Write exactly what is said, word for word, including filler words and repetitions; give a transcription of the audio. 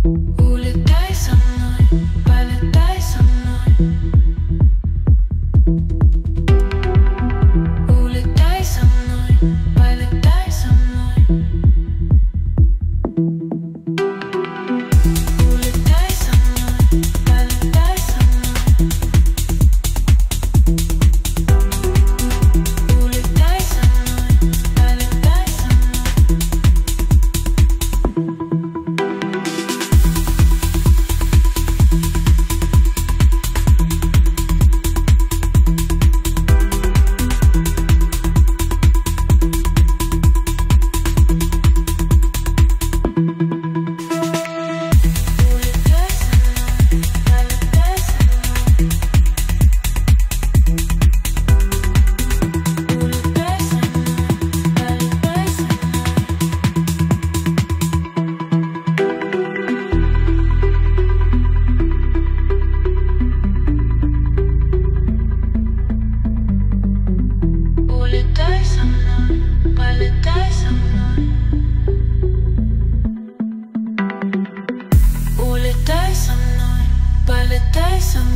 Улетай со мной, полетай со мной. Улетай со мной, полетай со мной. Улетай со мной, полетай со мной. Улетай со мной, полетай со мной. Улетай со мной, полетай со мной. Улетай со мной, полетай со мной.